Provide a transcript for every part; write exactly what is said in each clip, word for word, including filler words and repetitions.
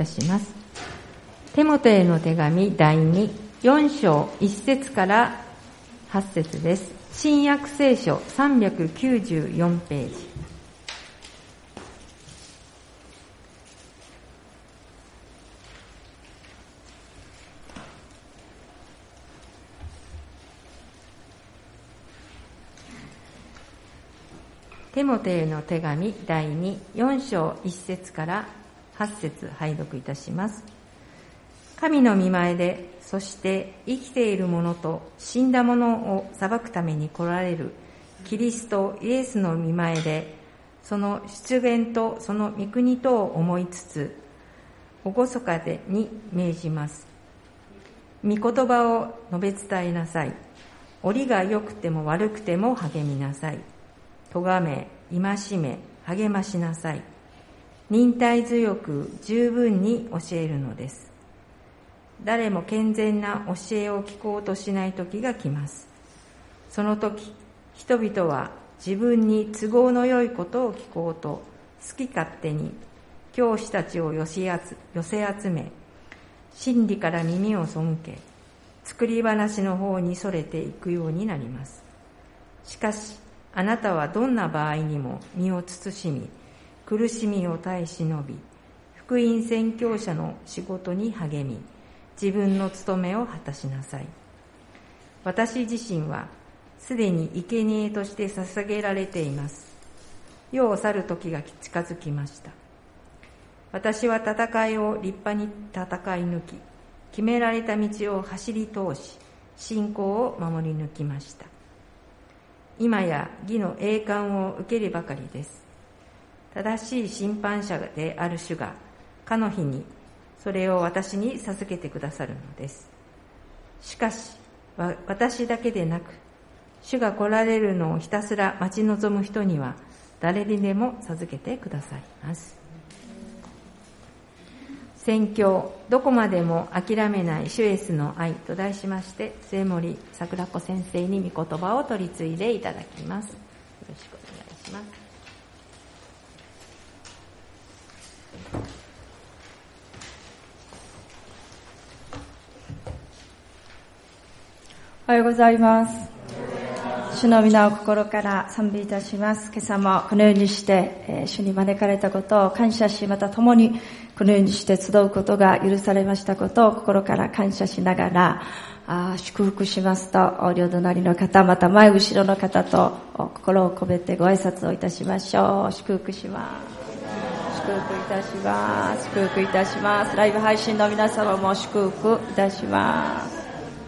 たします。テモテへの手紙だいに、よん章いち節からはち節です。新約聖書さんびゃくきゅうじゅうよんページ。テモテへの手紙だいに、よん章いち節からはち節拝読いたします。神の御前で、そして生きている者と死んだ者を裁くために来られるキリストイエスの御前で、その出現とその御国とを思いつつ、厳かでに命じます。御言葉を述べ伝えなさい。折が良くても悪くても励みなさい。咎め、戒め、励ましなさい。忍耐強く十分に教えるのです。誰も健全な教えを聞こうとしない時が来ます。その時、人々は自分に都合の良いことを聞こうと好き勝手に教師たちを寄せ集め、真理から耳を背け、作り話の方にそれていくようになります。しかし、あなたはどんな場合にも身を慎み、苦しみを耐え忍び、福音宣教者の仕事に励み、自分の務めを果たしなさい。私自身はすでに生贄として捧げられています。世を去る時が近づきました。私は戦いを立派に戦い抜き、決められた道を走り通し、信仰を守り抜きました。今や義の栄冠を受けるばかりです。正しい審判者である主が、かの日にそれを私に授けてくださるのです。しかし、私だけでなく、主が来られるのをひたすら待ち望む人には、誰にでも授けてくださいます。宣教、どこまでも諦めない主イエスの愛と題しまして、末森桜子先生に御言葉を取り継いでいただきます。よろしくお願いします。 おはようございます。主の皆を心から賛美いたします。今朝もこのようにして、えー、主に招かれたことを感謝し、また共にこのようにして集うことが許されましたことを心から感謝しながら、あ祝福しますと、両隣の方、また前後ろの方と心を込めてご挨拶をいたしましょう。祝福します。祝福いたします。祝福いたします。ライブ配信の皆様も祝福いたします。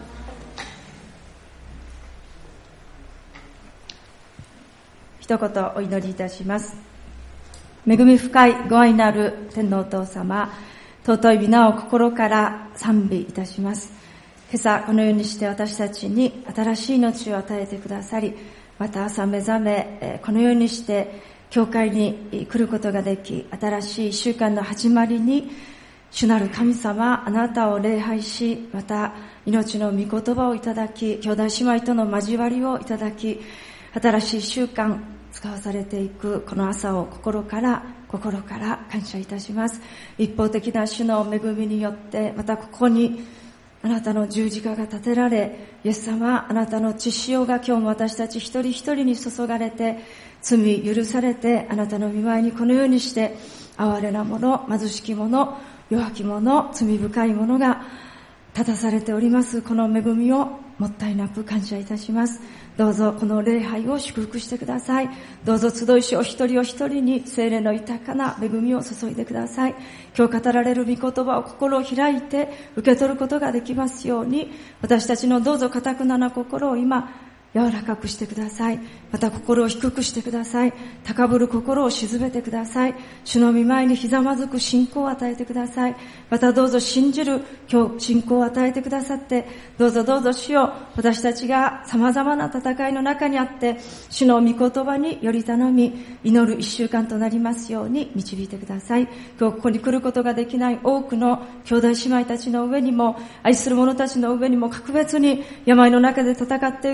一言お祈りいたします。恵み深いご愛なる天皇お父様、尊い皆を心から賛美いたします。今朝このようにして私たちに新しい命を与えてくださり、また朝目覚め、このようにして教会に来ることができ、新しい一週間の始まりに主なる神様、あなたを礼拝し、また命の御言葉をいただき、兄弟姉妹との交わりをいただき、新しい一週間使わされていくこの朝を心から心から感謝いたします。一方的な主の恵みによって、またここにあなたの十字架が立てられ、イエス様、あなたの血潮が今日も私たち一人一人に注がれて、罪許されて、あなたの御前にこのようにして哀れな者、貧しき者、弱き者、罪深い者が立たされております。この恵みをもったいなく感謝いたします。どうぞこの礼拝を祝福してください。どうぞ集いしお一人お一人に聖霊の豊かな恵みを注いでください。今日語られる御言葉を心を開いて受け取ることができますように、私たちのどうぞ堅くなな心を今柔らかくしてください。また心を低くしてください。高ぶる心を沈めてください。主の御前にひざまずく信仰を与えてください。またどうぞ信じる今日信仰を与えてくださって、どうぞどうぞ主よ、私たちが様々な戦いの中にあって主の御言葉により頼み祈る一週間となりますように導いてください。今日ここに来ることができない多くの兄弟姉妹たちの上にも、愛する者たちの上にも、格別に病の中で戦っている者たち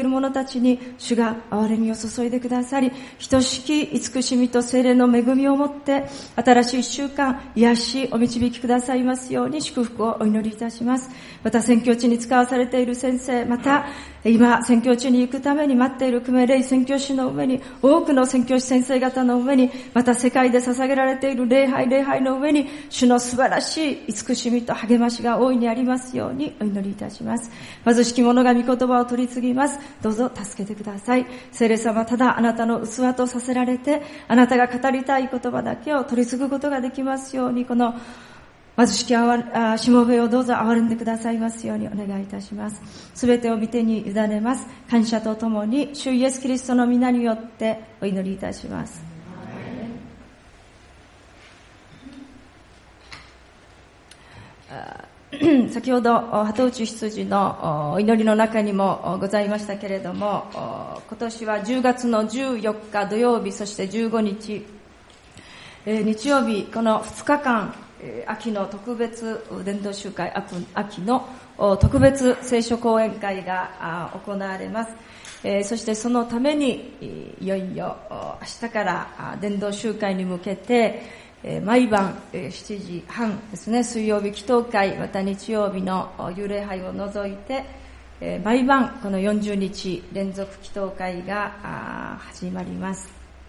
ちに主が憐れみを注いでくださり、等しき慈しみと聖霊の恵みをもって新しい一週間癒しお導きくださいますように祝福をお祈りいたします。また宣教地に使わされている先生、また今宣教地に行くために待っている久米霊宣教師の上に、多くの宣教師先生方の上に、また世界で捧げられている礼拝礼拝の上に、主の素晴らしい慈しみと励ましが大いにありますようにお祈りいたします。貧しき者が御言葉を取り次ぎます。どうぞ助けてください。聖霊様、ただあなたの器とさせられて、あなたが語りたい言葉だけを取り継ぐことができますように、この貧しきあしもべをどうぞ憐れんでくださいますようにお願いいたします。すべてを御手に委ねます。感謝とともに主イエスキリストの皆によってお祈りいたします。先ほど鳩内羊のお祈りの中にもございましたけれども、今年はじゅうがつのじゅうよっか土曜日、そしてじゅうごにち日曜日、このふつかかん秋の特別伝道集会、秋の特別聖書講演会が行われます。そしてそのためにいよいよ明日から伝道集会に向けて毎晩しちじはんですね、水曜日祈祷会、また日曜日の幽霊杯を除いて毎晩このよんじゅうにち連続祈祷会が始まります。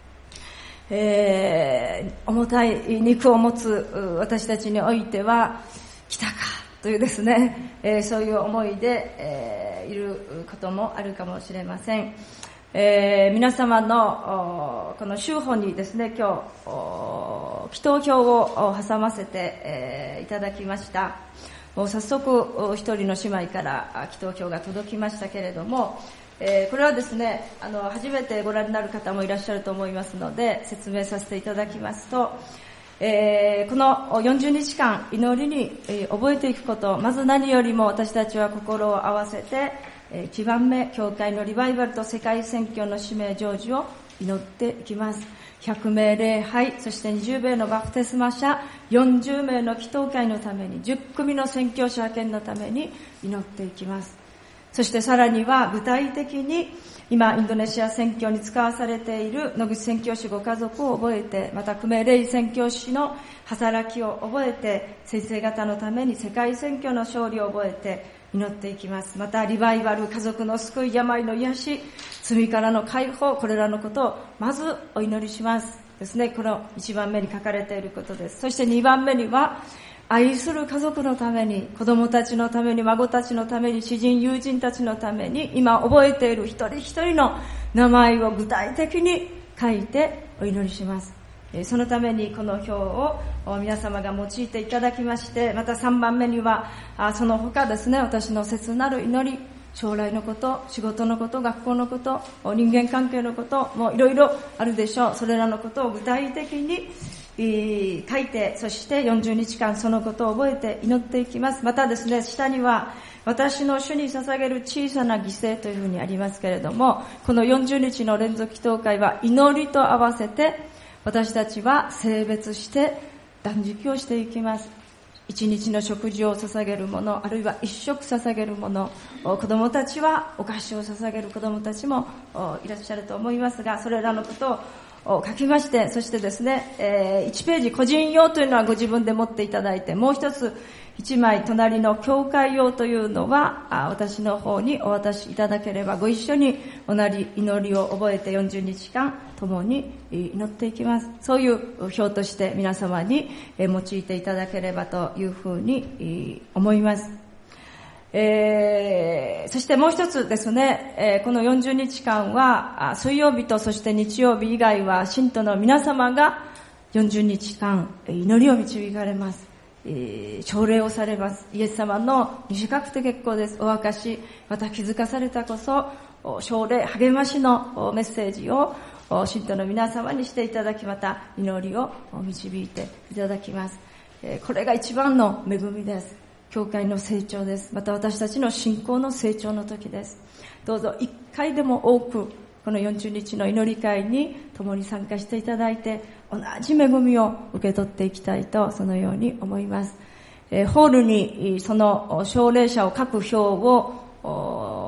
えー、重たい肉を持つ私たちにおいては来たかというですね、えー、そういう思いで、えー、いることもあるかもしれません。えー、皆様のこの週報にですね、今日祈祷表を挟ませて、えー、いただきました。もう早速一人の姉妹から祈祷表が届きましたけれども、えー、これはですね、あの初めてご覧になる方もいらっしゃると思いますので説明させていただきますと、えー、このよんじゅうにちかん祈りに、えー、覚えていくこと、まず何よりも私たちは心を合わせていちばんめ、教会のリバイバルと世界宣教の使命成就を祈っていきます。ひゃくめい礼拝、そしてにじゅうめいのバプテスマ者、よんじゅうめいの祈祷会のために、じゅっくみの宣教師派遣のために祈っていきます。そしてさらには具体的に今インドネシア宣教に使わされている野口宣教師ご家族を覚えて、また久米霊宣教師の働きを覚えて、先生方のために世界宣教の勝利を覚えて祈っていきます。またリバイバル、家族の救い、病の癒し、罪からの解放、これらのことをまずお祈りしますですね。このいちばんめに書かれていることです。そしてにばんめには、愛する家族のために、子供たちのために、孫たちのために、知人友人たちのために、今覚えている一人一人の名前を具体的に書いてお祈りします。そのためにこの表を皆様が用いていただきまして、またさんばんめにはその他ですね、私の切なる祈り、将来のこと、仕事のこと、学校のこと、人間関係のこと、もういろいろあるでしょう。それらのことを具体的に書いて、そしてよんじゅうにちかんそのことを覚えて祈っていきます。またですね、下には私の主に捧げる小さな犠牲というふうにありますけれども、このよんじゅうにちの連続祈祷会は祈りと合わせて私たちは性別して断食をしていきます。一日の食事を捧げるもの、あるいは一食捧げるもの、子供たちはお菓子を捧げる子供たちもいらっしゃると思いますが、それらのことを書きまして、そしてですね、えー、いちページ個人用というのはご自分で持っていただいて、もう一ついちまい隣の教会用というのは私の方にお渡しいただければ、ご一緒に同じ祈りを覚えてよんじゅうにちかん共に祈っていきます。そういう表として皆様に用いていただければというふうに思います。えー、そしてもう一つですね、えー、このよんじゅうにちかんは水曜日とそして日曜日以外は信徒の皆様がよんじゅうにちかん祈りを導かれます。えー、奨励をされます。イエス様の短くて結構です。お明かし、また気づかされたこそ奨励、励ましのメッセージを信徒の皆様にしていただき、また祈りを導いていただきます。えー、これが一番の恵みです。教会の成長です。また私たちの信仰の成長の時です。どうぞ一回でも多くこのよんじゅうにちの祈り会に共に参加していただいて、同じ恵みを受け取っていきたいと、そのように思います。えー、ホールにその奨励者を書く表を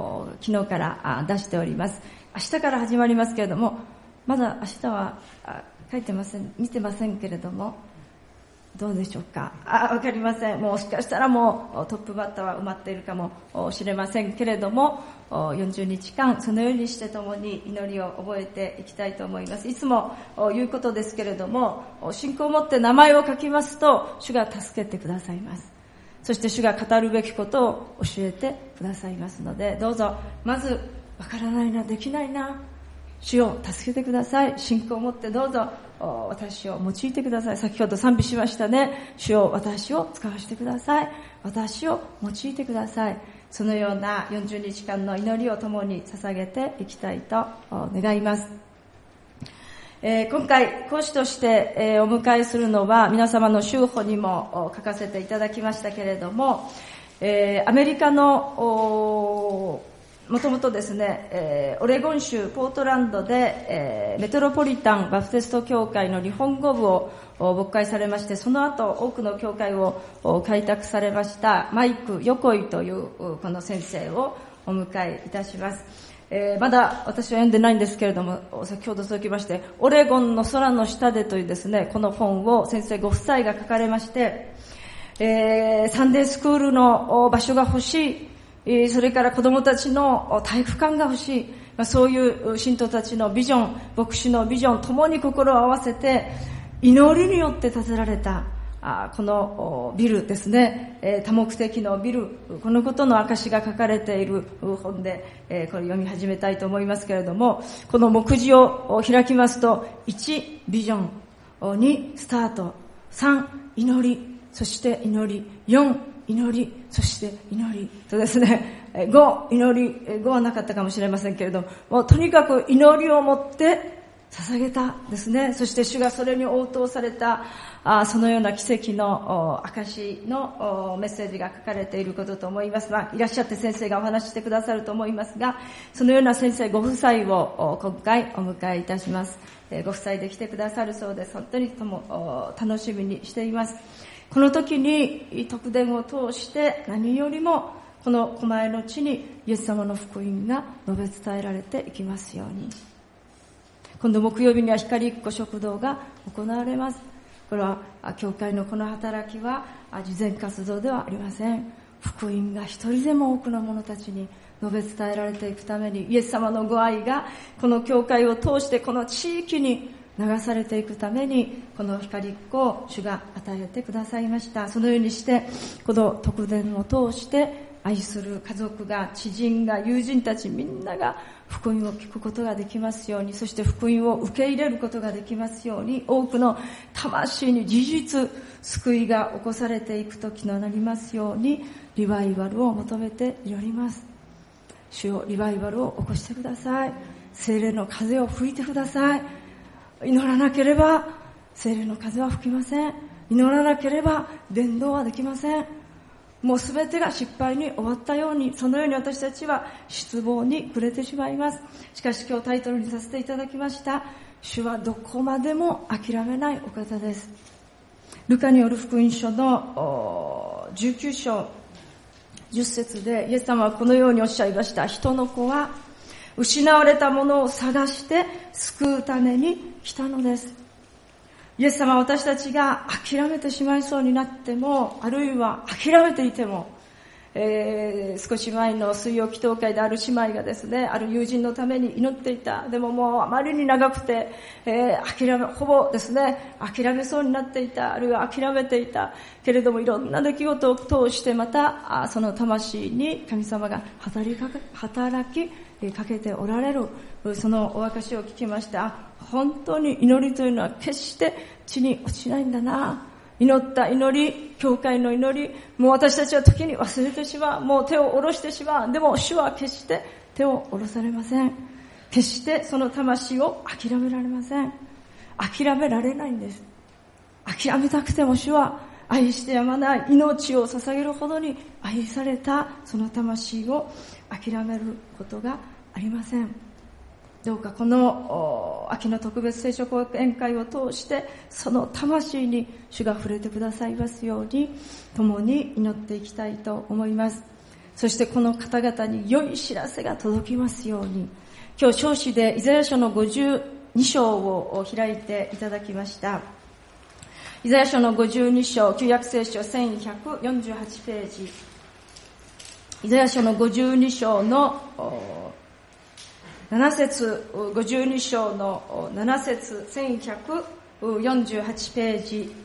昨日から出しております。明日から始まりますけれども、まだ明日は書いてません、見てませんけれども、どうでしょうか。あ、わかりません。もしかしたらもうトップバッターは埋まっているかもしれませんけれども、よんじゅうにちかんそのようにして共に祈りを覚えていきたいと思います。いつも言うことですけれども、信仰を持って名前を書きますと主が助けてくださいます。そして主が語るべきことを教えてくださいますので、どうぞまずわからないな、できないな、主を助けてください。信仰を持ってどうぞ私を用いてください。先ほど賛美しましたね。主を私を使わせてください。私を用いてください。そのようなよんじゅうにちかんの祈りを共に捧げていきたいと願います。えー、今回講師として、えー、お迎えするのは皆様の週報にも書かせていただきましたけれども、えー、アメリカのもともとですね、えー、オレゴン州ポートランドで、えー、メトロポリタンバプテスト教会の日本語部を牧会されまして、その後多くの教会を開拓されましたマイク・横井というこの先生をお迎えいたします。えー、まだ私は読んでないんですけれども、先ほど続きましてオレゴンの空の下でというですね、この本を先生ご夫妻が書かれまして、えー、サンデースクールの場所が欲しい、それから子供たちの体育館が欲しい、そういう信徒たちのビジョン、牧師のビジョンともに心を合わせて祈りによって建てられたこのビルですね、多目的のビル、このことの証が書かれている本でこれ読み始めたいと思いますけれども、この目次を開きますと、いちビジョン、にスタート、さん祈り、そして祈り、よん祈り、そして祈りとですね、ご祈り、ごはなかったかもしれませんけれども、うとにかく祈りを持って捧げたですね。そして主がそれに応答された、あそのような奇跡の証のメッセージが書かれていることと思います。まあ、いらっしゃって先生がお話ししてくださると思いますが、そのような先生ご夫妻を今回お迎えいたします。ご夫妻で来てくださるそうです。本当にとも楽しみにしています。この時に特典を通して何よりもこの狛江の地にイエス様の福音が述べ伝えられていきますように。今度木曜日には光っ子食堂が行われます。これは教会のこの働きは慈善活動ではありません。福音が一人でも多くの者たちに述べ伝えられていくために、イエス様のご愛がこの教会を通してこの地域に流されていくために、この光っ子を主が与えてくださいました。そのようにしてこの特典を通して愛する家族が、知人が、友人たちみんなが福音を聞くことができますように、そして福音を受け入れることができますように、多くの魂に事実救いが起こされていく時となりますように、リバイバルを求めて祈ります。主よ、リバイバルを起こしてください。聖霊の風を吹いてください。祈らなければ聖霊の風は吹きません。祈らなければ伝道はできません。もうすべてが失敗に終わったように、そのように私たちは失望に暮れてしまいます。しかし今日タイトルにさせていただきました、主はどこまでも諦めないお方です。ルカによる福音書のじゅうきゅうしょうじゅっせつでイエス様はこのようにおっしゃいました。人の子は失われたものを探して救うために来たのです。イエス様は私たちが諦めてしまいそうになっても、あるいは諦めていても、えー、少し前の水曜祈祷会である姉妹がですね、ある友人のために祈っていた。でももうあまりに長くて、えー、諦め、ほぼですね、諦めそうになっていた。あるいは諦めていた。けれどもいろんな出来事を通してまた、その魂に神様が働きかけ、働きかけておられる。そのお証を聞きました。本当に祈りというのは決して地に落ちないんだな。祈った祈り、教会の祈り、もう私たちは時に忘れてしまう。もう手を下ろしてしまう。でも主は決して手を下ろされません。決してその魂を諦められません。諦められないんです。諦めたくても主は愛してやまない、命を捧げるほどに愛されたその魂を諦めることがありません。どうかこの秋の特別聖書講演会を通してその魂に主が触れてくださいますように共に祈っていきたいと思います。 そしてこの方々に良い知らせが届きますように。今日唱詩でイザヤ書のごじゅうに章を開いていただきました。イザヤ書のごじゅうに章、旧約聖書せんひゃくよんじゅうはちページ。イザヤ書のごじゅうに章のなな節、ごじゅうに章のなな節、せんひゃくよんじゅうはちページ。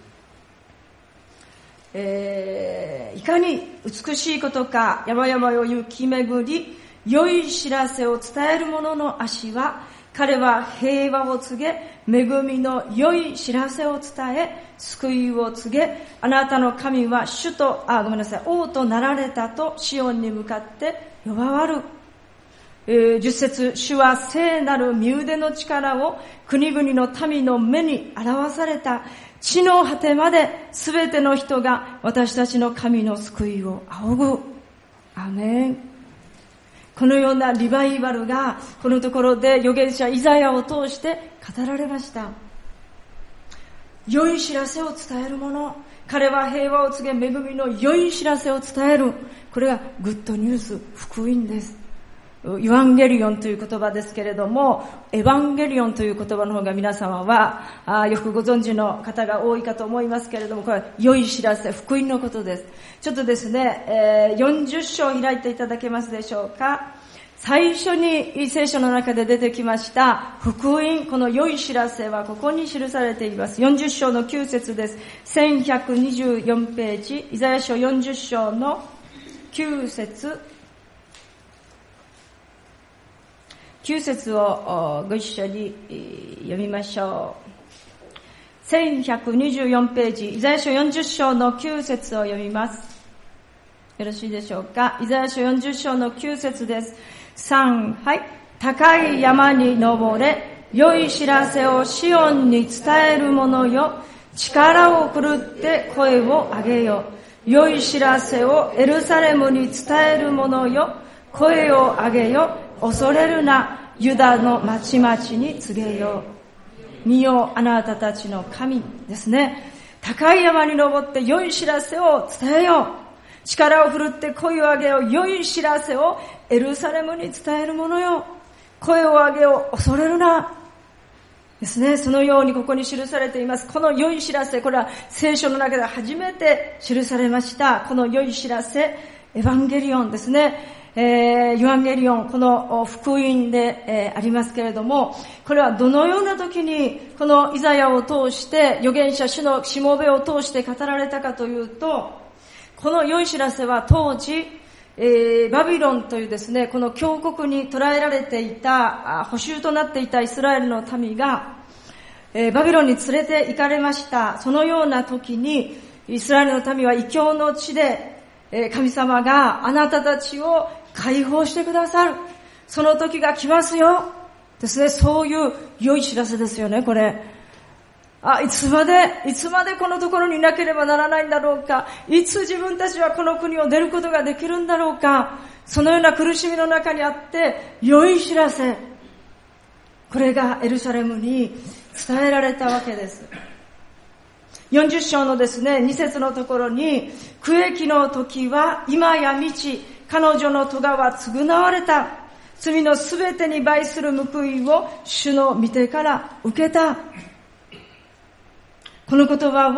えー、いかに美しいことか、山々を行き巡り、良い知らせを伝える者の足は、彼は平和を告げ、恵みの良い知らせを伝え、救いを告げ、あなたの神は主と、あ、ごめんなさい、王となられたとシオンに向かって呼ばわる。えー、十節、主は聖なる身腕の力を国々の民の目に表された。地の果てまで全ての人が私たちの神の救いを仰ぐ。アーメン。このようなリバイバルがこのところで預言者イザヤを通して語られました。良い知らせを伝える者、彼は平和を告げ恵みの良い知らせを伝える。これがグッドニュース、福音です。イヴァンゲリオンという言葉ですけれども、エヴァンゲリオンという言葉の方が皆様はあよくご存知の方が多いかと思いますけれども、これは良い知らせ、福音のことです。ちょっとですね、えー、よんじゅう章を開いていただけますでしょうか。最初に聖書の中で出てきました福音、この良い知らせはここに記されています。よんじゅう章のきゅう節です。せんひゃくにじゅうよんページ、イザヤ書よんじゅう章のきゅう節、きゅう節をご一緒に読みましょう。せんひゃくにじゅうよんページ、イザヤ書よんじゅう章のきゅう節を読みます。よろしいでしょうか。イザヤ書よんじゅう章のきゅう節です。さん、はい。高い山に登れ、良い知らせをシオンに伝える者よ。力を振るって声を上げよ。良い知らせをエルサレムに伝える者よ。声を上げよ。恐れるな。ユダの町々に告げよう。見よ、あなたたちの神ですね。高い山に登って良い知らせを伝えよう。力を振るって声を上げよう。良い知らせをエルサレムに伝える者よ。声を上げよう。恐れるな。ですね。そのようにここに記されています。この良い知らせ、これは聖書の中で初めて記されました。この良い知らせ、エヴァンゲリオンですね。えー、エヴァンゲリオン、この福音で、えー、ありますけれども、これはどのような時にこのイザヤを通して預言者主のしもべを通して語られたかというと、この良い知らせは当時、えー、バビロンというですね、この強国に捕らえられていた捕囚となっていたイスラエルの民が、えー、バビロンに連れて行かれました。そのような時にイスラエルの民は異教の地で、えー、神様があなたたちを解放してくださる。その時が来ますよ。ですね。そういう良い知らせですよね、これ。あ、いつまで、いつまでこのところにいなければならないんだろうか。いつ自分たちはこの国を出ることができるんだろうか。そのような苦しみの中にあって、良い知らせ。これがエルサレムに伝えられたわけです。よんじゅう章のですね、に節のところに、苦役の時は今や満ち、彼女の咎は償われた。罪のすべてに倍する報いを主の御手から受けた。この言葉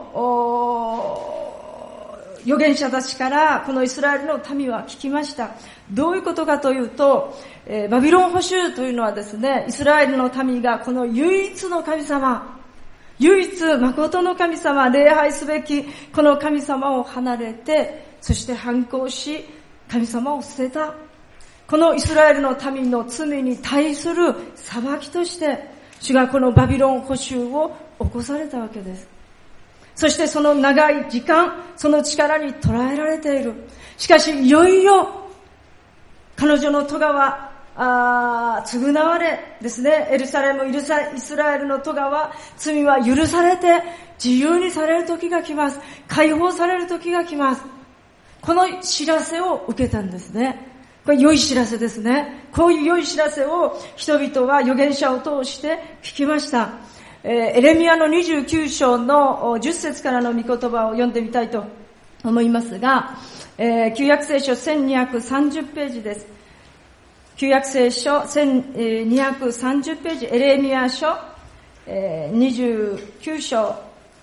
を預言者たちからこのイスラエルの民は聞きました。どういうことかというと、えー、バビロン捕囚というのはですね、イスラエルの民がこの唯一の神様、唯一誠の神様、礼拝すべきこの神様を離れて、そして反抗し、神様を捨てた。このイスラエルの民の罪に対する裁きとして、主がこのバビロン捕囚を起こされたわけです。そしてその長い時間、その力に捕らえられている。しかし、いよいよ、彼女の咎は、あ償われですね、エルサレム、イスラエルの咎は、罪は許されて、自由にされる時が来ます。解放される時が来ます。この知らせを受けたんですね。これ良い知らせですね。こういう良い知らせを人々は預言者を通して聞きました。えー、エレミヤのにじゅうきゅう章のじゅっ節からの御言葉を読んでみたいと思いますが、えー、旧約聖書せんにひゃくさんじゅうページです。旧約聖書せんにひゃくさんじゅうページ、エレミヤ書、えー、にじゅうきゅう章、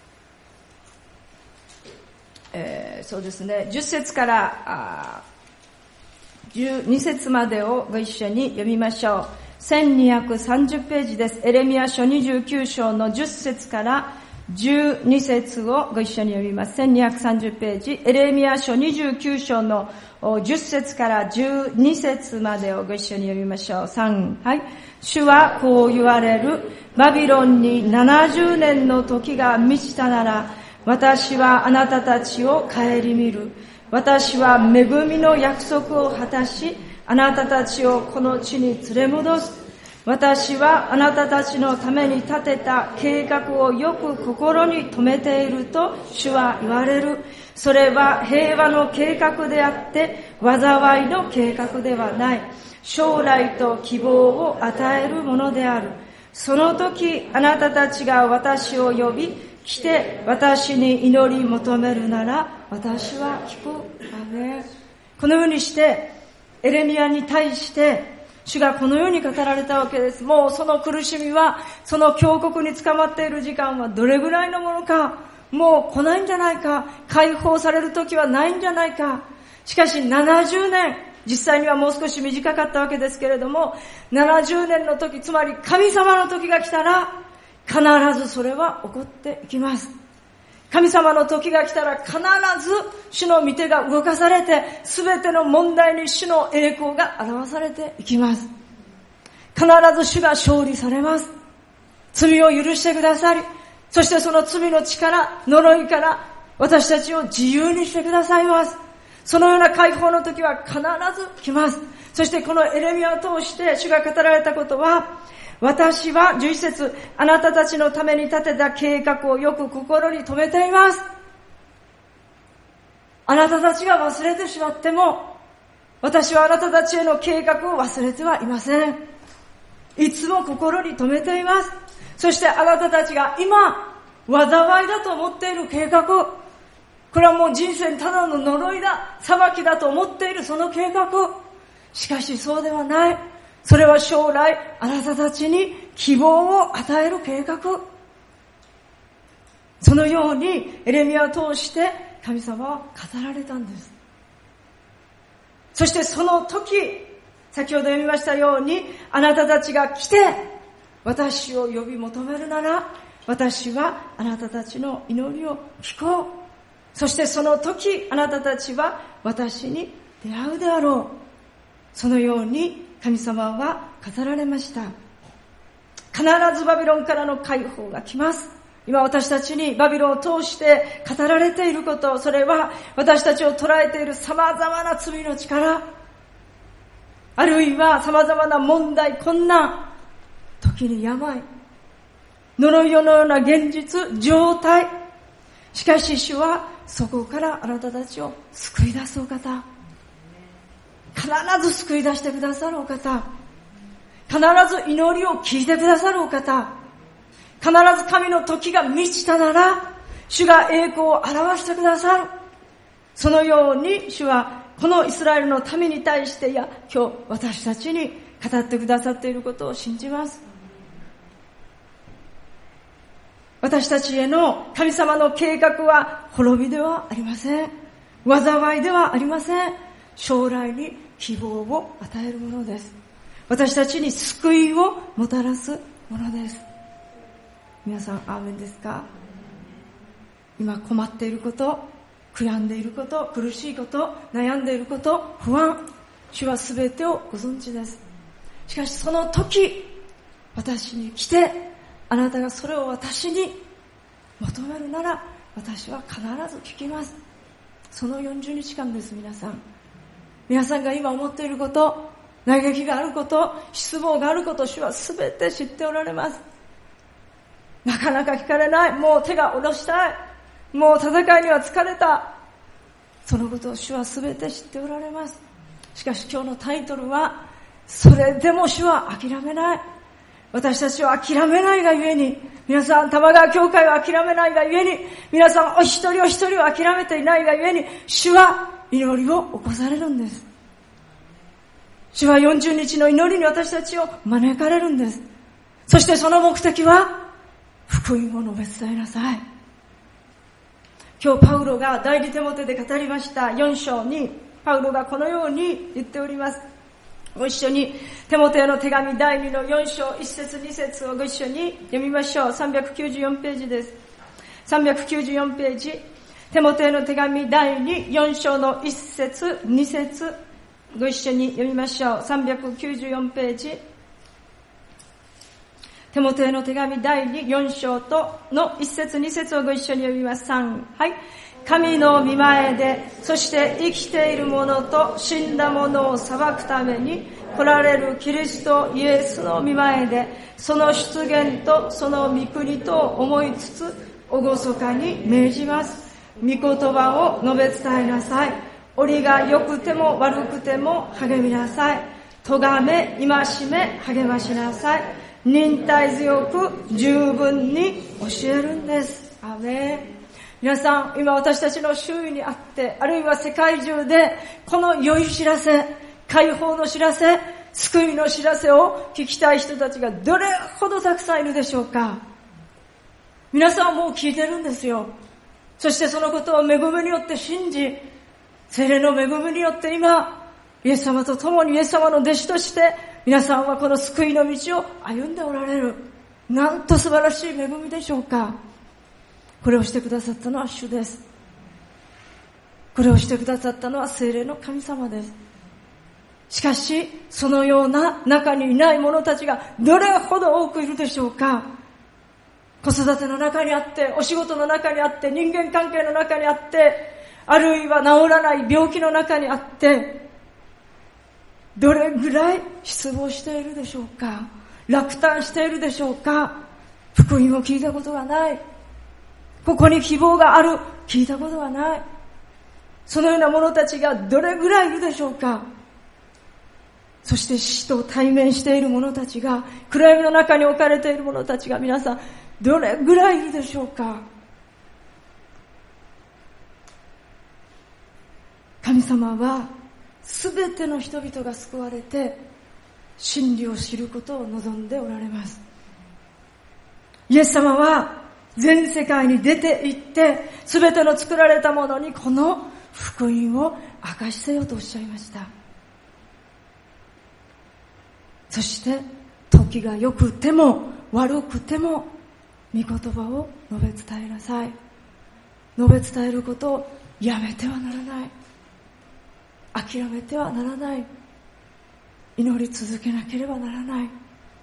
えー、そうですね、じゅっ節からじゅうに節までをご一緒に読みましょう。せんにひゃくさんじゅうページです。エレミヤ書にじゅうきゅう章のじゅっ節からじゅうに節をご一緒に読みます。せんにひゃくさんじゅうページ、エレミヤ書にじゅうきゅう章のじゅっ節からじゅうに節までをご一緒に読みましょう。さん、はい。主はこう言われる。バビロンにななじゅうねんの時が満ちたなら、私はあなたたちを顧みる。私は恵みの約束を果たし、あなたたちをこの地に連れ戻す。私はあなたたちのために立てた計画をよく心に留めていると主は言われる。それは平和の計画であって災いの計画ではない。将来と希望を与えるものである。その時あなたたちが私を呼び来て私に祈り求めるなら私は聞く。アメン。このようにしてエレミヤに対して主がこのように語られたわけです。もうその苦しみは、その峡谷に捕まっている時間はどれぐらいのものか、もう来ないんじゃないか、解放される時はないんじゃないか。しかしななじゅうねん、実際にはもう少し短かったわけですけれども、ななじゅうねんの時、つまり神様の時が来たら必ずそれは起こっていきます。神様の時が来たら必ず主の御手が動かされて、すべての問題に主の栄光が表されていきます。必ず主が勝利されます。罪を許してくださり、そしてその罪の力、呪いから私たちを自由にしてくださいます。そのような解放の時は必ず来ます。そしてこのエレミヤを通して主が語られたことは、私はじゅういち節、あなたたちのために立てた計画をよく心に留めています。あなたたちが忘れてしまっても、私はあなたたちへの計画を忘れてはいません。いつも心に留めています。そしてあなたたちが今、災いだと思っている計画、これはもう人生ただの呪いだ、裁きだと思っているその計画。しかしそうではない。それは将来あなたたちに希望を与える計画。そのようにエレミヤを通して神様は語られたんです。そしてその時、先ほど読みましたように、あなたたちが来て私を呼び求めるなら、私はあなたたちの祈りを聞こう。そしてその時あなたたちは私に出会うであろう。そのように神様は語られました。必ずバビロンからの解放が来ます。今私たちにバビロンを通して語られていること、それは私たちを捉えている様々な罪の力、あるいは様々な問題、困難、時に病、呪いのような現実、状態。しかし主はそこからあなたたちを救い出すお方。必ず救い出してくださるお方。必ず祈りを聞いてくださるお方。必ず神の時が満ちたなら、主が栄光を表してくださる。そのように主はこのイスラエルの民に対して、いや、今日私たちに語ってくださっていることを信じます。私たちへの神様の計画は滅びではありません。災いではありません。将来に希望を与えるものです。私たちに救いをもたらすものです。皆さん、アーメンですか？今困っていること、悔やんでいること、苦しいこと、悩んでいること、不安、主はすべてをご存知です。しかしその時、私に来て、あなたがそれを私に求めるなら、私は必ず聞きます。そのよんじゅうにちかんです。皆さん、皆さんが今思っていること、嘆きがあること、失望があること、主はすべて知っておられます。なかなか聞かれない、もう手が下ろしたい、もう戦いには疲れた、そのことを主はすべて知っておられます。しかし今日のタイトルは、それでも主は諦めない。 私たちは諦めないがゆえに、皆さん、玉川教会は諦めないがゆえに、皆さんお一人お一人を諦めていないがゆえに、主は祈りを起こされるんです。主はよんじゅうにちの祈りに私たちを招かれるんです。そしてその目的は、福音を述べ伝えなさい。今日パウロが第二テモテで語りましたよん章に、パウロがこのように言っております。ご一緒にテモテへの手紙だいにのよん章いち節に節をご一緒に読みましょう。さんびゃくきゅうじゅうよんページです。さんびゃくきゅうじゅうよんページ、テモテへの手紙だいによん章のいち節に節、ご一緒に読みましょう。さんびゃくきゅうじゅうよんページ、テモテへの手紙だいによん章とのいち節に節をご一緒に読みます。さん、はい。神の御前で、そして生きている者と死んだ者を裁くために来られるキリストイエスの御前で、その出現とその御国と思いつつ、厳かに命じます。御言葉を述べ伝えなさい。折が良くても悪くても励みなさい。咎め、戒め、励ましなさい。忍耐強く十分に教えるんです。アーメン。皆さん、今私たちの周囲にあって、あるいは世界中で、この良い知らせ、解放の知らせ、救いの知らせを聞きたい人たちがどれほどたくさんいるでしょうか。皆さんもう聞いてるんですよ。そしてそのことを恵みによって信じ、聖霊の恵みによって今、イエス様と共にイエス様の弟子として、皆さんはこの救いの道を歩んでおられる。なんと素晴らしい恵みでしょうか。これをしてくださったのは主です。これをしてくださったのは聖霊の神様です。しかし、そのような中にいない者たちがどれほど多くいるでしょうか。子育ての中にあって、お仕事の中にあって、人間関係の中にあって、あるいは治らない病気の中にあって、どれぐらい失望しているでしょうか。落胆しているでしょうか。福音を聞いたことがない。ここに希望がある。聞いたことがない。そのような者たちがどれぐらいいるでしょうか。そして死と対面している者たちが、暗闇の中に置かれている者たちが皆さんどれぐらいいるでしょうか。神様はすべての人々が救われて真理を知ることを望んでおられます。イエス様は全世界に出て行ってすべての作られたものにこの福音を明かしせよとおっしゃいました。そして時が良くても悪くても御言葉を述べ伝えなさい。述べ伝えることをやめてはならない。諦めてはならない。祈り続けなければならない。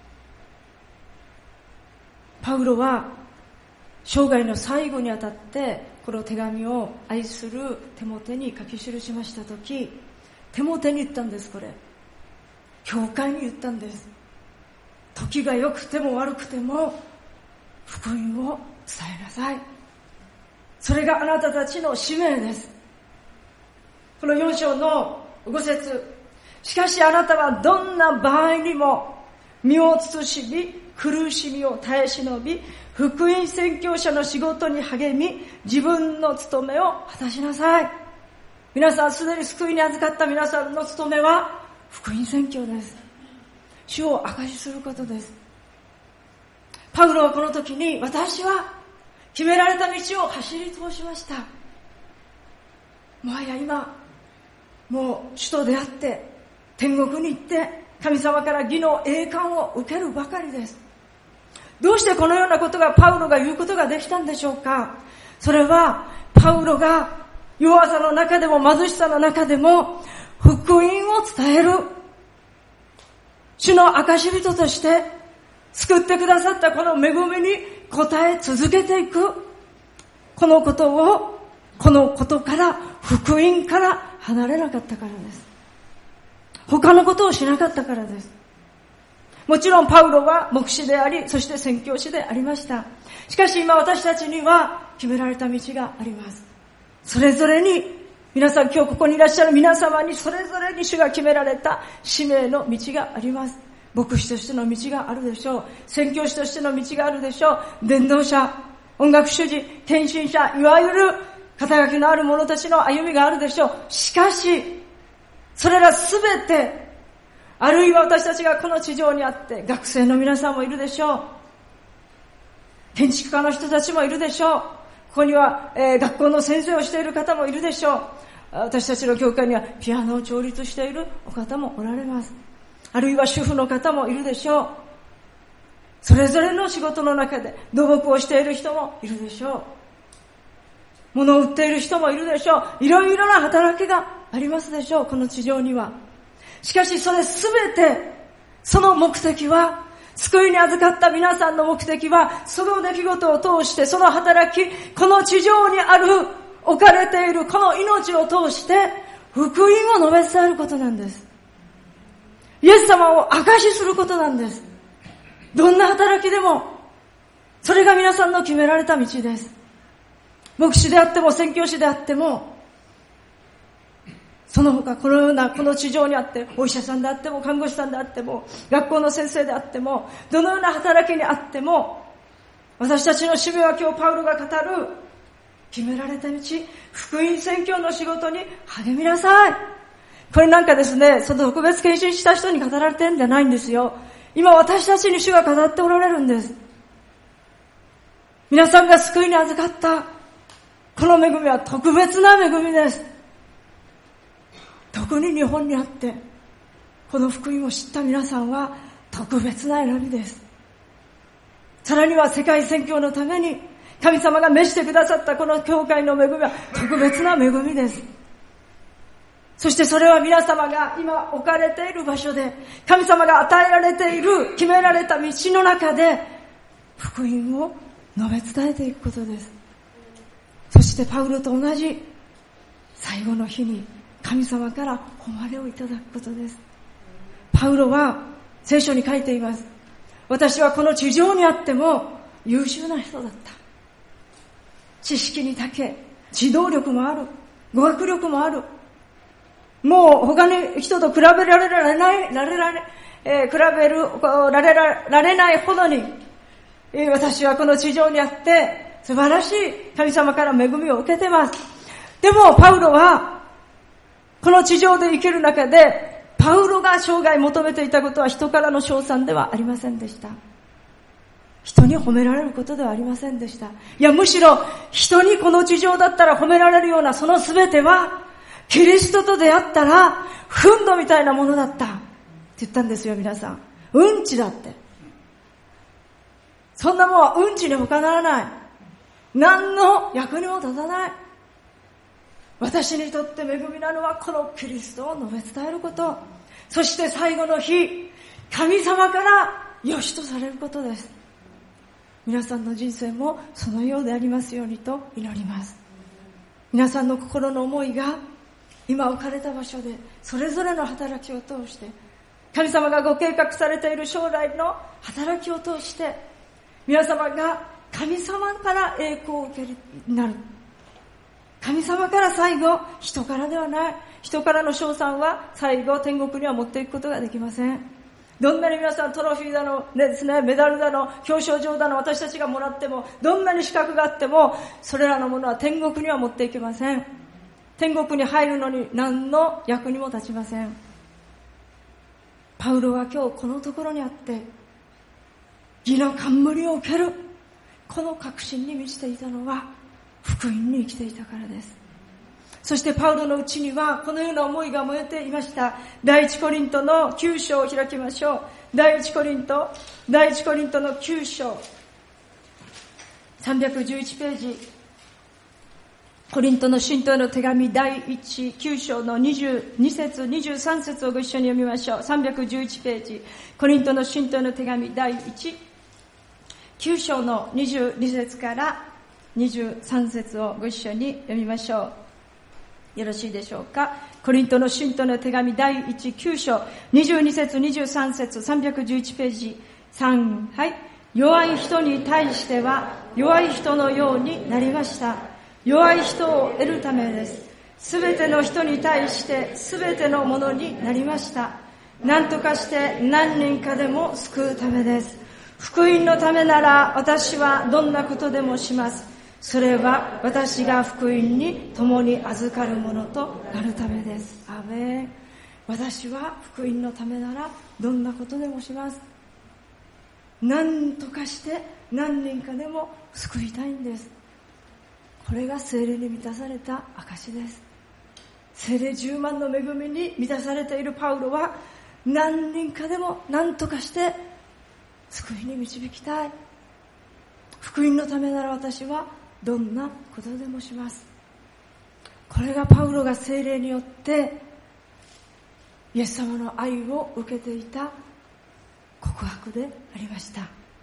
パウロは生涯の最後にあたってこの手紙を愛するテモテに書き記しましたとき、テモテに言ったんです。これ教会に言ったんです。時が良くても悪くても福音を伝えなさい。それがあなたたちの使命です。このよん章のご節、しかしあなたはどんな場合にも身を慎み苦しみを耐え忍び福音宣教者の仕事に励み自分の務めを果たしなさい。皆さんすでに救いに預かった皆さんの務めは福音宣教です。主を証しすることです。パウロはこの時に私は決められた道を走り通しました。もはや今もう主と出会って天国に行って神様から義の栄冠を受けるばかりです。どうしてこのようなことがパウロが言うことができたんでしょうか。それはパウロが弱さの中でも貧しさの中でも福音を伝える主の証人として救ってくださったこの恵みに応え続けていく、このことをこのことから福音から離れなかったからです。他のことをしなかったからです。もちろんパウロは牧師であり、そして宣教師でありました。しかし今私たちには決められた道があります。それぞれに皆さん、今日ここにいらっしゃる皆様にそれぞれに主が決められた使命の道があります。 牧師としての道があるでしょう。宣教師としての道があるでしょう。伝道者、音楽主事、献身者、いわゆる肩書きのある者たちの歩みがあるでしょう。しかし、それらすべて、あるいは私たちがこの地上にあって、学生の皆さんもいるでしょう。建築家の人たちもいるでしょう。ここには、えー、学校の先生をしている方もいるでしょう。私たちの教会にはピアノを調律しているお方もおられます。あるいは主婦の方もいるでしょう。それぞれの仕事の中で土木をしている人もいるでしょう。物を売っている人もいるでしょう。いろいろな働きがありますでしょう、この地上には。しかしそれすべて、その目的は、救いに預かった皆さんの目的は、その出来事を通して、その働き、この地上にある、置かれているこの命を通して、福音を述べ伝えることなんです。イエス様を証しすることなんです。どんな働きでも、それが皆さんの決められた道です。牧師であっても宣教師であっても、その他このようなこの地上にあって、お医者さんであっても看護師さんであっても学校の先生であっても、どのような働きにあっても、私たちの使命は今日パウロが語る決められた道、福音宣教の仕事に励みなさい。これなんかですね、その特別献身した人に語られてるんじゃないんですよ。今私たちに主が語っておられるんです。皆さんが救いに預かったこの恵みは特別な恵みです。特に日本にあってこの福音を知った皆さんは特別な選びです。さらには世界宣教のために神様が召してくださったこの教会の恵みは特別な恵みです。そしてそれは皆様が今置かれている場所で、神様が与えられている決められた道の中で福音を述べ伝えていくことです。そしてパウロと同じ最後の日に神様から誉れをいただくことです。パウロは聖書に書いています。私はこの地上にあっても優秀な人だった。知識に長け、指導力もある、語学力もある。もう他の人と比べられられない、られられ、えー、比べる、られら、られないほどに、えー、私はこの地上にあって素晴らしい神様から恵みを受けてます。でもパウロはこの地上で生きる中で、パウロが生涯求めていたことは人からの称賛ではありませんでした。人に褒められることではありませんでした。いや、むしろ人にこの地上だったら褒められるようなその全てはキリストと出会ったら憤怒みたいなものだったって言ったんですよ。皆さん、うんちだって、そんなもんはうんちに他ならない、何の役にも立たない。私にとって恵みなのはこのキリストを述べ伝えること、そして最後の日神様から良しとされることです。皆さんの人生もそのようでありますようにと祈ります。皆さんの心の思いが今置かれた場所でそれぞれの働きを通して、神様がご計画されている将来の働きを通して、皆様が神様から栄光を受けるなる。神様から最後、人からではない。人からの称賛は最後天国には持っていくことができません。どんなに皆さんトロフィーだの、ねですね、メダルだの、表彰状だの、私たちがもらっても、どんなに資格があっても、それらのものは天国には持っていけません。天国に入るのに何の役にも立ちません。パウロは今日このところにあって、義の冠を受ける、この確信に満ちていたのは、福音に生きていたからです。そしてパウロのうちにはこのような思いが燃えていました。第一コリントのきゅう章を開きましょう。第一コリント、第一コリントのきゅう章、さんびゃくじゅういちページ、コリントの信徒への手紙第一きゅう章のにじゅうに節にじゅうさん節をご一緒に読みましょう。さんびゃくじゅういちページ、コリントの信徒への手紙第一きゅう章のにじゅうに節からにじゅうさん節をご一緒に読みましょう。よろしいでしょうか。コリントの信徒の手紙第一きゅう章にじゅうに節にじゅうさん節、さんびゃくじゅういちページさん、はい。弱い人に対しては弱い人のようになりました。弱い人を得るためです。すべての人に対してすべてのものになりました。 何とかして何人かでも救うためです。福音のためなら私はどんなことでもします。それは私が福音に共に預かるものとなるためです。アーメン。私は福音のためならどんなことでもします。何とかして何人かでも救いたいんです。これが聖霊に満たされた証です。聖霊十万の恵みに満たされているパウロは、何人かでも何とかして救いに導きたい。福音のためなら私はどんなことでもします。これがパウロが聖霊によってイエス様の愛を受けていた告白でありました。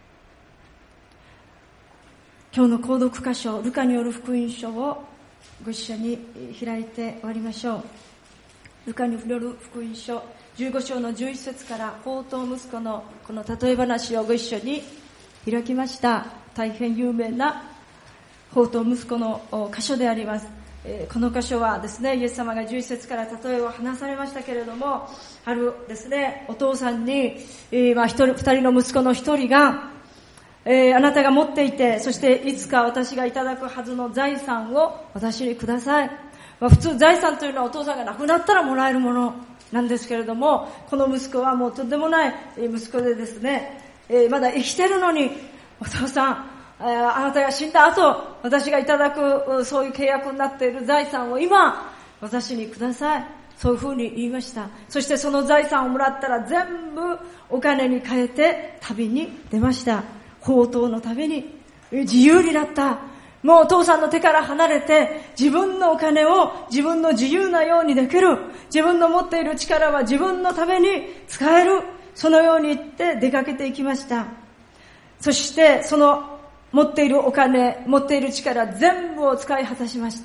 今日の購読箇所、ルカによる福音書をご一緒に開いて終わりましょう。ルカによる福音書じゅうご章のじゅういっ節から放蕩息子のこの例え話をご一緒に開きました。大変有名な放蕩息子の箇所であります。この箇所はですね、イエス様がじゅういっ節から例えを話されましたけれども、あるですね、お父さんに、えー、まあ一人、二人の息子の一人が、えー、あなたが持っていて、そしていつか私がいただくはずの財産を私にください。まあ、普通財産というのはお父さんが亡くなったらもらえるものなんですけれども、この息子はもうとんでもない息子でですね、えー、まだ生きてるのに、お父さん、あなたが死んだ後、私がいただくそういう契約になっている財産を今私にください。そういうふうに言いました。そしてその財産をもらったら全部お金に変えて旅に出ました。放蕩のために自由になった。もうお父さんの手から離れて、自分のお金を自分の自由なようにできる。自分の持っている力は自分のために使える。そのように言って出かけていきました。そしてその持っているお金、持っている力全部を使い果たしまして、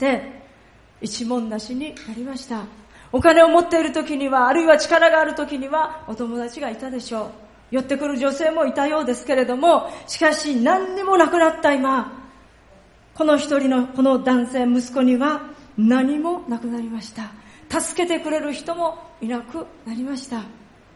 一文なしになりました。お金を持っている時には、あるいは力がある時にはお友達がいたでしょう。寄ってくる女性もいたようですけれども、しかし何にもなくなった今、この一人のこの男性息子には何もなくなりました。助けてくれる人もいなくなりました。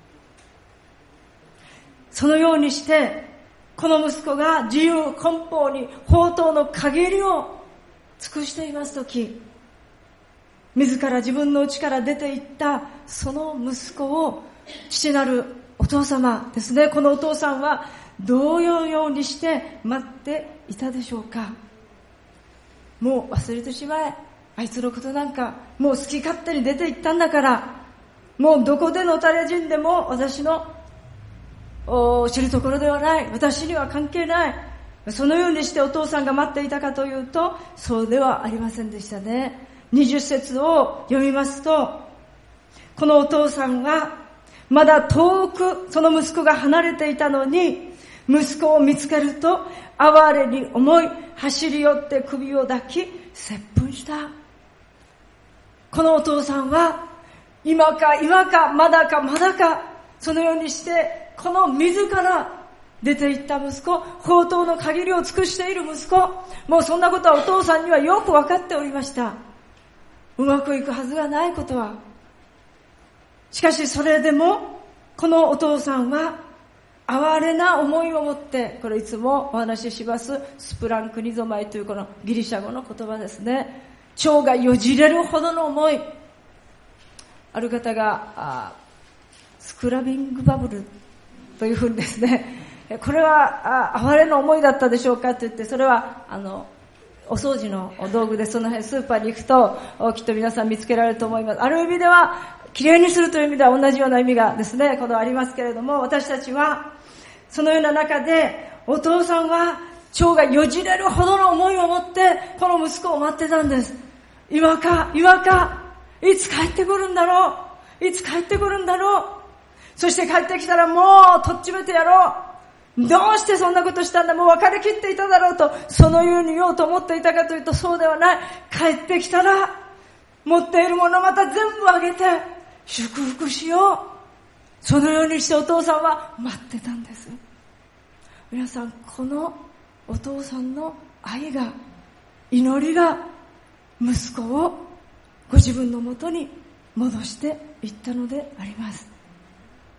そのようにしてこの息子が自由奔放に放蕩の限りを尽くしていますとき、自ら自分の家から出て行ったその息子を父なるお父様ですね、このお父さんはどういうようにして待っていたでしょうか。もう忘れてしまえ、あいつのことなんかもう好き勝手に出て行ったんだから、もうどこでのたれ死んでも私の知るところではない、私には関係ない。そのようにしてお父さんが待っていたかというと、そうではありませんでしたね。にじゅっ節を読みますと、このお父さんはまだ遠くその息子が離れていたのに、息子を見つけると哀れに思い、走り寄って首を抱き接吻した。このお父さんは今か今かまだかまだか、そのようにしてこの自ら出て行った息子、放蕩の限りを尽くしている息子、もうそんなことはお父さんにはよく分かっておりました。うまくいくはずがないことは。しかしそれでもこのお父さんは哀れな思いを持って、これいつもお話ししますスプランクニゾマイというこのギリシャ語の言葉ですね。腸がよじれるほどの思い。ある方がスクラビングバブルというふうにですね、これは哀れの思いだったでしょうかと言って、それはあのお掃除の道具で、その辺スーパーに行くときっと皆さん見つけられると思います。ある意味ではきれいにするという意味では同じような意味がですね、このありますけれども、私たちはそのような中でお父さんは腸がよじれるほどの思いを持ってこの息子を待ってたんです。今か今か、いつ帰ってくるんだろう、いつ帰ってくるんだろう、そして帰ってきたらもうとっちめてやろう、どうしてそんなことしたんだ、もう別れきっていただろうと、そのように言おうと思っていたかというとそうではない。帰ってきたら持っているものまた全部あげて祝福しよう、そのようにしてお父さんは待ってたんです。皆さん、このお父さんの愛が、祈りが息子をご自分のもとに戻していったのであります。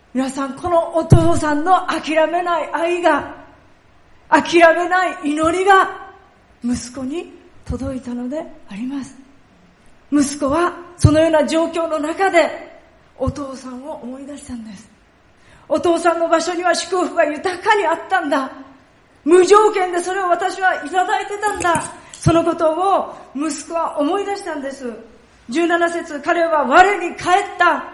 皆さん、このお父さんの諦めない愛が、諦めない祈りが息子に届いたのであります。息子はそのような状況の中でお父さんを思い出したんです。お父さんの場所には祝福が豊かにあったんだ。無条件でそれを私はいただいてたんだ。そのことを息子は思い出したんです。じゅうなな節、彼は我に帰った。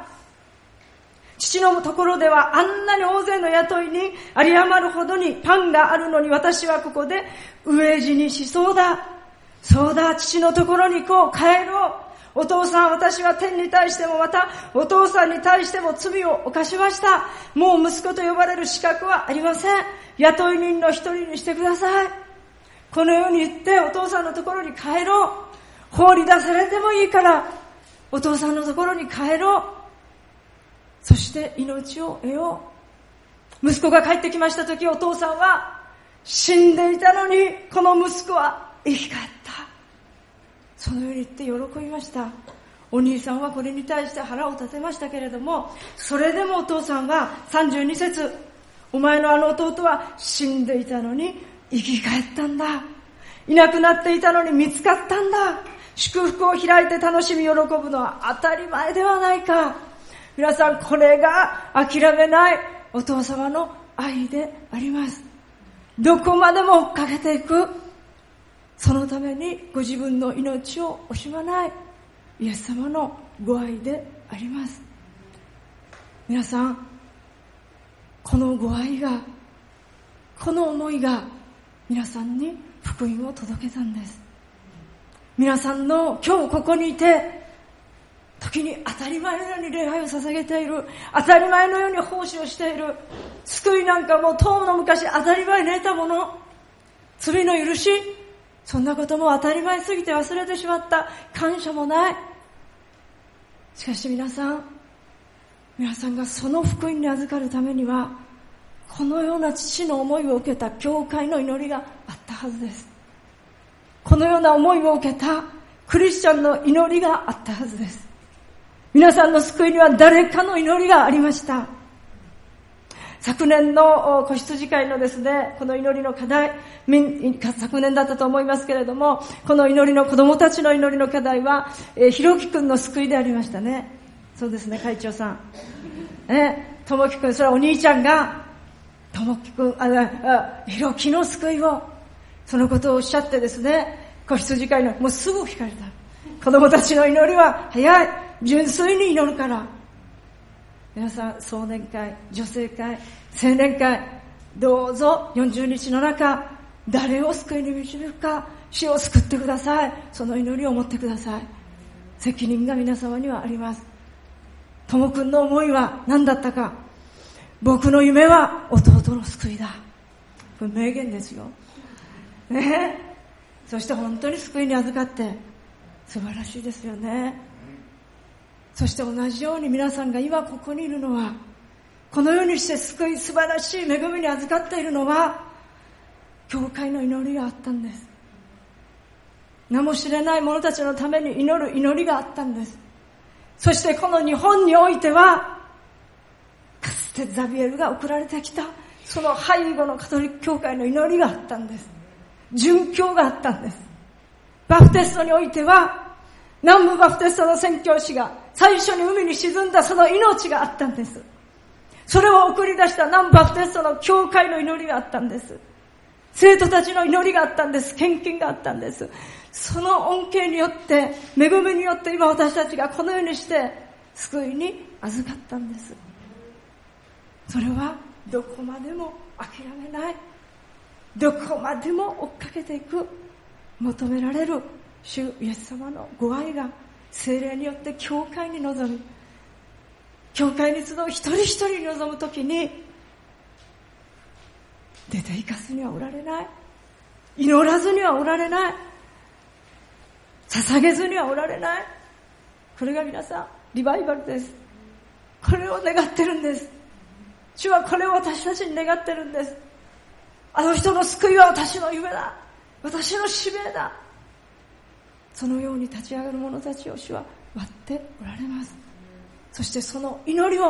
父のところではあんなに大勢の雇いに有り余るほどにパンがあるのに、私はここで飢え死にしそうだ。そうだ、父のところに行こう、帰ろう。お父さん、私は天に対してもまたお父さんに対しても罪を犯しました。もう息子と呼ばれる資格はありません。雇い人の一人にしてください。このように言ってお父さんのところに帰ろう。放り出されてもいいからお父さんのところに帰ろう。そして命を得よう。息子が帰ってきましたとき、お父さんは死んでいたのにこの息子は生き返った。そのように言って喜びました。お兄さんはこれに対して腹を立てましたけれども、それでもお父さんはさんじゅうに節、お前のあの弟は死んでいたのに生き返ったんだ。いなくなっていたのに見つかったんだ。祝福を開いて楽しみ喜ぶのは当たり前ではないか。皆さん、これが諦めないお父様の愛であります。どこまでも追っかけていく。そのためにご自分の命を惜しまないイエス様のご愛であります。皆さん、このご愛が、この思いが皆さんに福音を届けたんです。皆さんの今日ここにいて、時に当たり前のように礼拝を捧げている、当たり前のように奉仕をしている、救いなんかもう遠の昔当たり前に得たもの、罪の許し、そんなことも当たり前すぎて忘れてしまった。感謝もない。しかし皆さん、皆さんがその福音に預かるためには、このような父の思いを受けた教会の祈りがあったはずです。このような思いを受けたクリスチャンの祈りがあったはずです。皆さんの救いには誰かの祈りがありました。昨年の子羊会のですね、この祈りの課題、昨年だったと思いますけれども、この祈りの子供たちの祈りの課題は、えー、ひろきくんの救いでありましたね。そうですね、会長さん。え、ともきくん、それはお兄ちゃんが、ともきくん、あ、あ、ひろきの救いを、そのことをおっしゃってですね、子羊会の、もうすぐ聞かれた。子供たちの祈りは早い、純粋に祈るから。皆さん、壮年会、女性会、青年会、どうぞよんじゅうにちの中、誰を救いに導くか、死を救ってください。その祈りを持ってください。責任が皆様にはあります。ともくんの思いは何だったか。僕の夢は弟の救いだ。これ名言ですよ。ねえ。そして本当に救いに預かって素晴らしいですよね。そして同じように皆さんが今ここにいるのは、このようにして救い、素晴らしい恵みに預かっているのは、教会の祈りがあったんです。名も知れない者たちのために祈る祈りがあったんです。そしてこの日本においては、かつてザビエルが送られてきた、その背後のカトリック教会の祈りがあったんです。殉教があったんです。バプテストにおいては、南部バプテストの宣教師が最初に海に沈んだその命があったんです。それを送り出した南部バプテストの教会の祈りがあったんです。生徒たちの祈りがあったんです。献金があったんです。その恩恵によって、恵みによって今私たちがこのようにして救いに預かったんです。それはどこまでも諦めない、どこまでも追っかけていく、求められる主イエス様のご愛が聖霊によって教会に臨む、教会に集う一人一人に臨むときに、出て行かずにはおられない、祈らずにはおられない、捧げずにはおられない。これが皆さんリバイバルです。これを願ってるんです。主はこれを私たちに願ってるんです。あの人の救いは私の夢だ、私の使命だ。そのように立ち上がる者たちを主は待っておられます。そしてその祈りを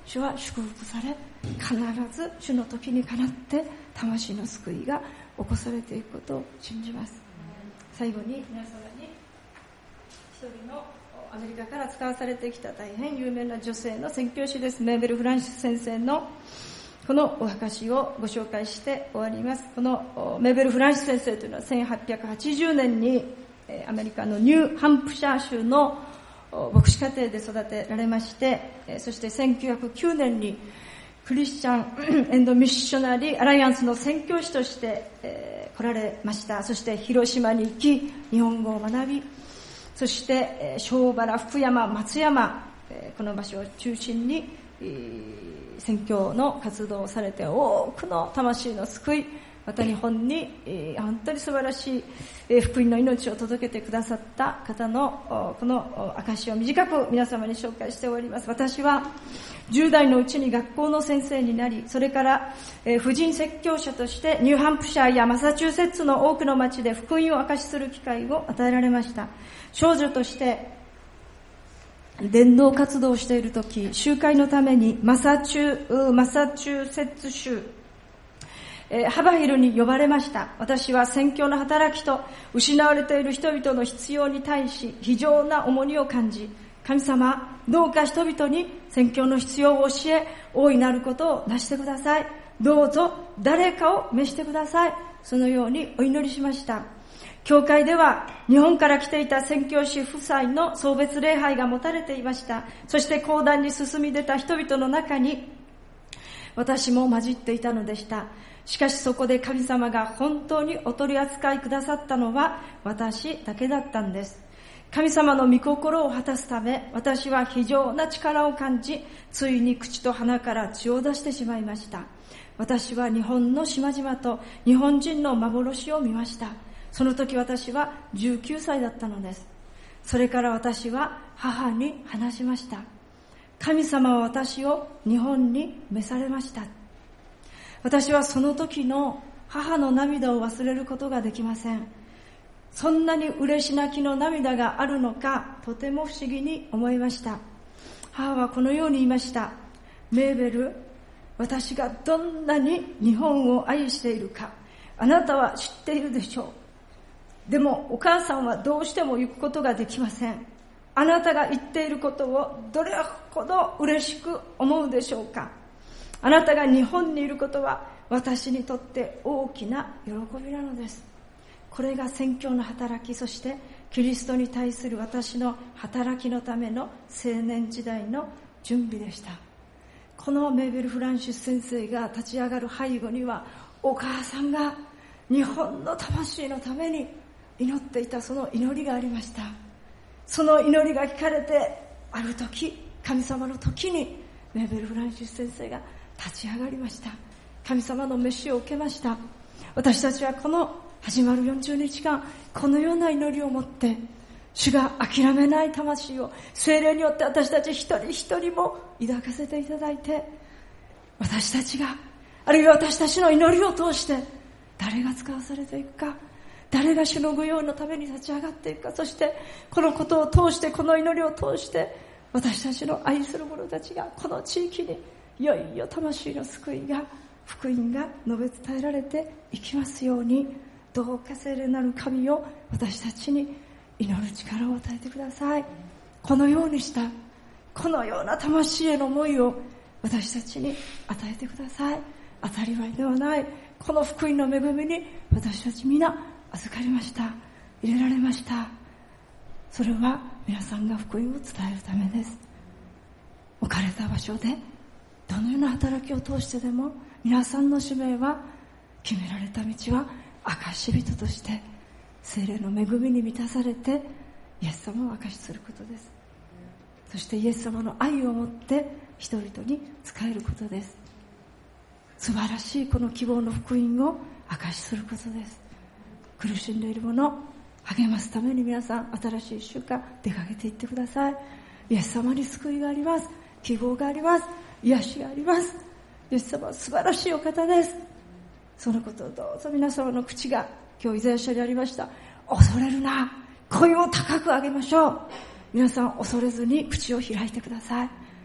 主は祝福され、必ず主の時にかなって魂の救いが起こされていくことを信じます。最後に皆様に一人のアメリカから使わされてきた大変有名な女性の宣教師です。メーベル・フランシス先生のこのお証をご紹介して終わります。このメーベル・フランシス先生というのはせんはっぴゃくはちじゅうねんにアメリカのニューハンプシャー州の牧師家庭で育てられまして、そしてせんきゅうひゃくきゅうねんにクリスチャンエンドミッショナリーアライアンスの宣教師として来られました。そして広島に行き日本語を学び、そして庄原、福山、松山、この場所を中心に宣教の活動をされて、多くの魂の救い、また日本に本当に素晴らしい福音の命を届けてくださった方のこの証を短く皆様に紹介して終わります。私はじゅう代のうちに学校の先生になり、それから婦人説教者としてニューハンプシャーやマサチューセッツの多くの町で福音を証しする機会を与えられました。少女として伝道活動をしているとき、集会のためにマサチュ、マサチューセッツ州ハバヒルに呼ばれました。私は宣教の働きと失われている人々の必要に対し非常な重荷を感じ、神様、どうか人々に宣教の必要を教え、大いなることをなしてください。どうぞ誰かを召してください。そのようにお祈りしました。教会では日本から来ていた宣教師夫妻の送別礼拝が持たれていました。そして講談に進み出た人々の中に私も混じっていたのでした。しかしそこで神様が本当にお取り扱いくださったのは私だけだったんです。神様の御心を果たすため、私は非常な力を感じ、ついに口と鼻から血を出してしまいました。私は日本の島々と日本人の幻を見ました。その時私はじゅうきゅうさいだったのです。それから私は母に話しました。神様は私を日本に召されました。私はその時の母の涙を忘れることができません。そんなに嬉し泣きの涙があるのか、とても不思議に思いました。母はこのように言いました。メーベル、私がどんなに日本を愛しているか、あなたは知っているでしょう。でもお母さんはどうしても行くことができません。あなたが言っていることをどれほど嬉しく思うでしょうか。あなたが日本にいることは私にとって大きな喜びなのです。これが宣教の働き、そしてキリストに対する私の働きのための青年時代の準備でした。このメーベル・フランシス先生が立ち上がる背後には、お母さんが日本の魂のために祈っていたその祈りがありました。その祈りが聞かれて、ある時、神様の時にメーベル・フランシス先生が立ち上がりました。神様の召しを受けました。私たちはこの始まるよんじゅうにちかん、このような祈りを持って、主が諦めない魂を聖霊によって私たち一人一人も抱かせていただいて、私たちが、あるいは私たちの祈りを通して誰が使わされていくか、誰が主の御用のために立ち上がっていくか、そしてこのことを通して、この祈りを通して私たちの愛する者たちがこの地域にいよいよ魂の救いが、福音が述べ伝えられていきますように、どうか聖霊なる神を私たちに祈る力を与えてください。このようにした、このような魂への思いを私たちに与えてください。当たり前ではないこの福音の恵みに私たち皆預かりました。入れられました。それは皆さんが福音を伝えるためです。置かれた場所でどのような働きを通してでも、皆さんの使命は、決められた道は証人として聖霊の恵みに満たされてイエス様を証しすることです。そしてイエス様の愛を持って人々に仕えることです。素晴らしいこの希望の福音を証しすることです。苦しんでいる者を励ますために、皆さん新しいいっしゅうかん出かけていってください。イエス様に救いがあります。希望があります。癒しがあります。イエス様は素晴らしいお方です。そのことをどうぞ皆様の口が、今日イザヤ書にありました、恐れるな、声を高く上げましょう。皆さん恐れずに口を開いてください。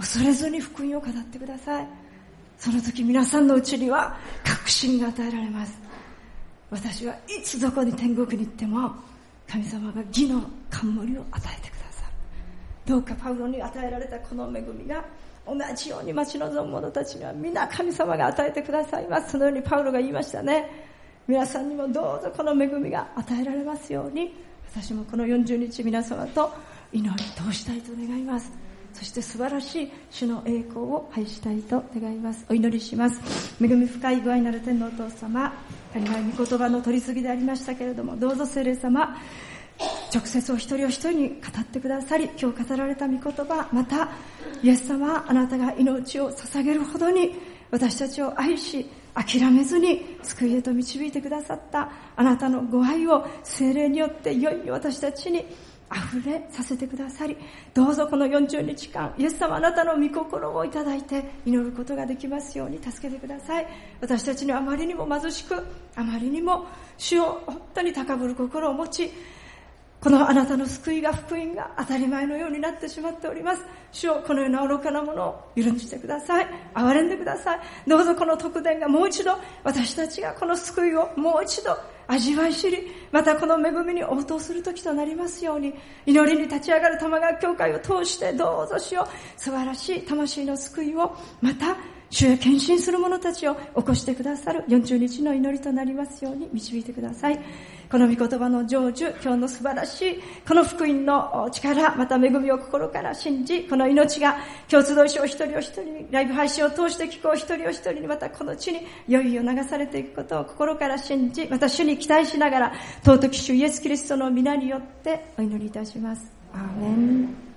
恐れずに福音を語ってください。その時皆さんのうちには確信が与えられます。私はいつどこに天国に行っても神様が義の冠を与えてくださる。どうかパウロに与えられたこの恵みが同じように待ち望む者たちには皆神様が与えてくださいます。そのようにパウロが言いましたね。皆さんにもどうぞこの恵みが与えられますように、私もこのよんじゅうにち皆様と祈り通したいと願います。そして素晴らしい主の栄光を拝したいと願います。お祈りします。恵み深いご愛なる天のお父様、足りない御言葉の取り次ぎでありましたけれども、どうぞ聖霊様、直接お一人お一人に語ってくださり、今日語られた御言葉、またイエス様、あなたが命を捧げるほどに私たちを愛し、諦めずに救いへと導いてくださったあなたのご愛を聖霊によっていよいよ私たちに溢れさせてくださり、どうぞこのよんじゅうにちかんイエス様あなたの御心をいただいて祈ることができますように助けてください。私たちにあまりにも貧しく、あまりにも主を本当に高ぶる心を持ち、このあなたの救いが、福音が当たり前のようになってしまっております。主をこのような愚かなものを許してください。憐れんでください。どうぞこの特典がもう一度、私たちがこの救いをもう一度味わい知り、またこの恵みに応答する時となりますように、祈りに立ち上がる玉川教会を通してどうぞ主よ、素晴らしい魂の救いを、また主へ献身する者たちを起こしてくださるよんじゅうにちの祈りとなりますように導いてください。この御言葉の成就、今日の素晴らしいこの福音の力、また恵みを心から信じ、この命が共通同士を一人お一人に、ライブ配信を通して聞くお一人お一人に、またこの地にいよいよ流されていくことを心から信じ、また主に期待しながら、尊き主イエスキリストの皆によってお祈りいたします。アーメン。